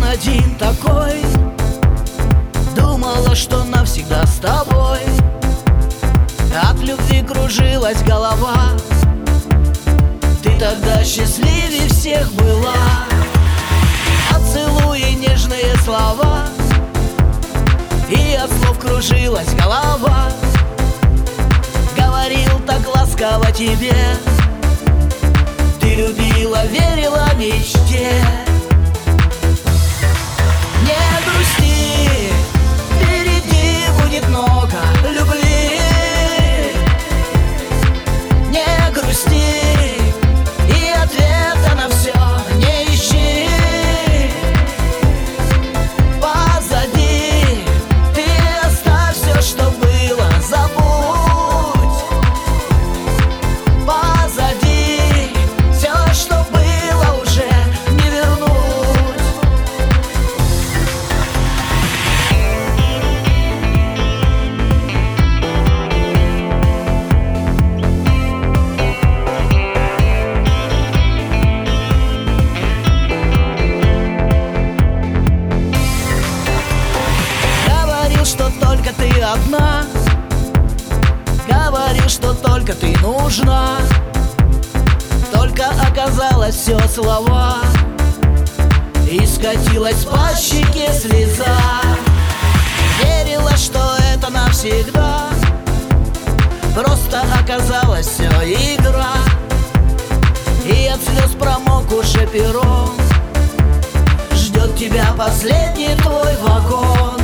один такой. Думала, что навсегда с тобой. От любви кружилась голова. Ты тогда счастливее всех была. Поцелуи, нежные слова, и от слов кружилась голова. Говорил так ласково тебе. Ты любила, верила мечте. Не грусти, впереди будет много любви. Не грусти, и ответа на все не ищи. Позади ты оставь все, что было, забудь. Позади все, что было, уже не вернуть. Говорил, что только ты одна. Говорил, что только ты нужна. Только оказалось все слова, и скатилась по щеке слеза. Верила, что это навсегда. Просто оказалось все игра. И от слез промок уже перрон. Ждет тебя последний твой вагон.